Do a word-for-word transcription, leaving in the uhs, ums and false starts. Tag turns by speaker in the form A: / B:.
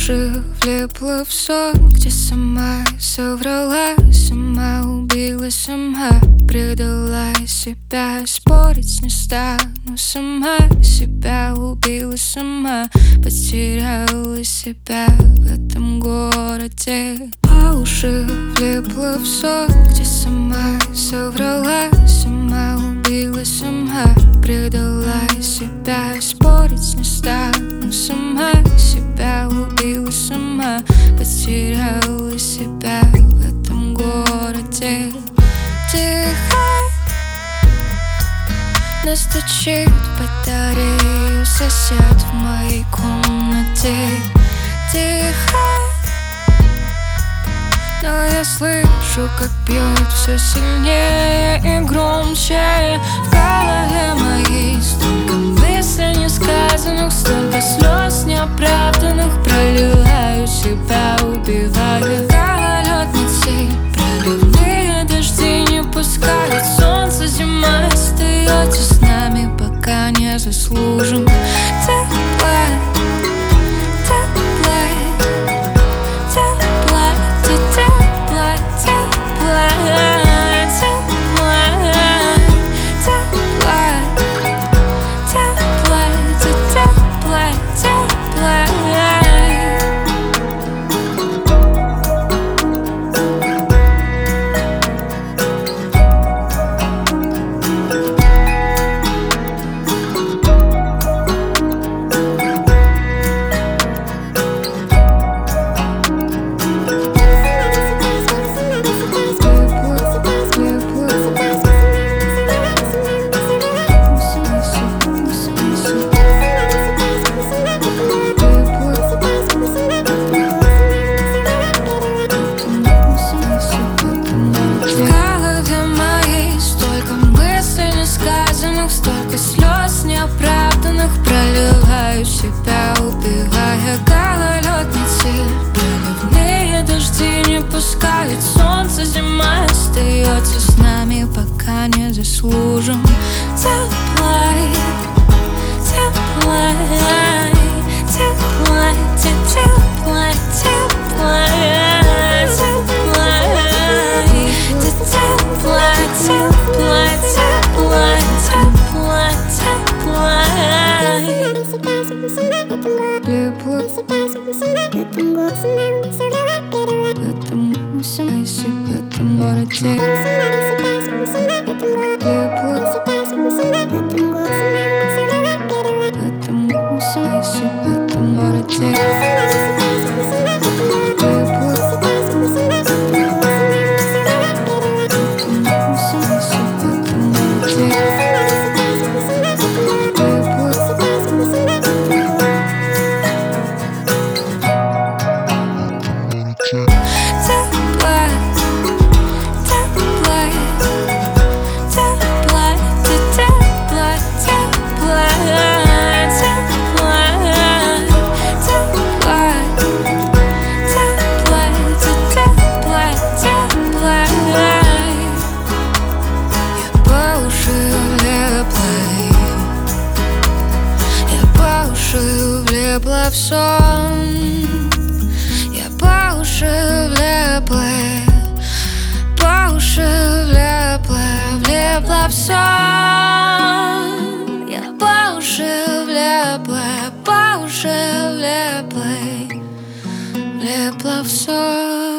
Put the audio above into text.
A: уши влипла в сон, где сама соврала, сама убила, сама предала себя. Спорить не стану, сама себя убила, сама потеряла себя в этом городе. По уши влипла в сон, где сама соврала, сама убила, сама предала себя. Спорить не стану, сама себя убила, сама потеряла себя в этом городе. Тихо настучит батарею сосед в моей комнате. Тихо, но я слышу, как бьет все сильнее и громче. В голове моей столько мыслей несказанных, столько слез неоправданных. Проливаю себя, убиваю гололед метель. Проливные дожди не пускают солнце, зима остается с нами, пока не заслужим тепла. Столько слез неоправданных. Проливаю себя, убивая гололед метель. Проливные дожди не пускают солнце, зима остается с нами, пока не заслужим тепла. Тепла, тепла, тепла, тепла, тепла, тепла, тепла, тепла. Влипла в сон, я по уши влипла, по уши влипла, влипла в сон. Я по уши влипла, по уши влипла, влипла в сон.